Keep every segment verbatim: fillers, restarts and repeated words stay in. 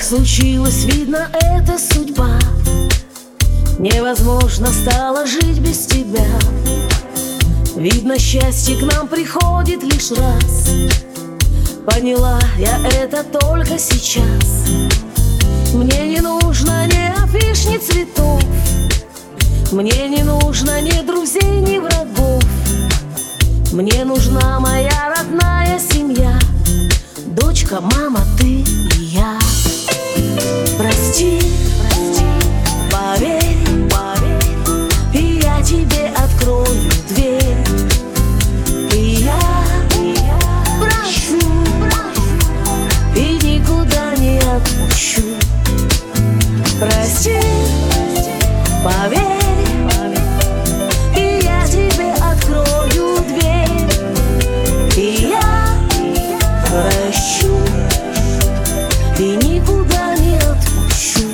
случилось, видно, это судьба. Невозможно стало жить без тебя. Видно, счастье к нам приходит лишь раз. Поняла я это только сейчас. Мне не нужно ни афиш, ни цветов. Мне не нужно ни друзей, ни врагов. Мне нужна моя родная семья. Дочка, мама, ты и я. Прости, прости, поверь, поверь, и я тебе открою дверь. И я, и я прошу, прошу, и никуда не отпущу. Прости, поверь, поверь, и я тебе открою дверь. И я прощу, и никуда не отпущу.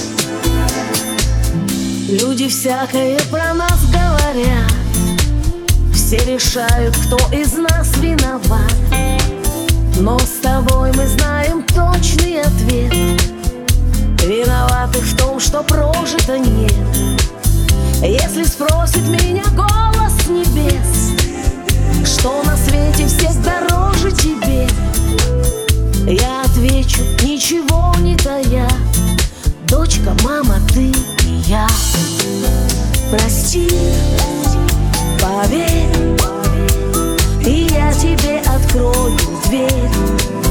Люди всякое про нас говорят. Все решают, кто из нас виноват. Но с тобой мы знаем точный ответ. Виноваты в том, что прожито нет. Если спросит меня голос с небес, что на свете всех дороже тебе, я отвечу, ничего не тая. Дочка, мама, ты и я. Прости, поверь, и я тебе открою дверь.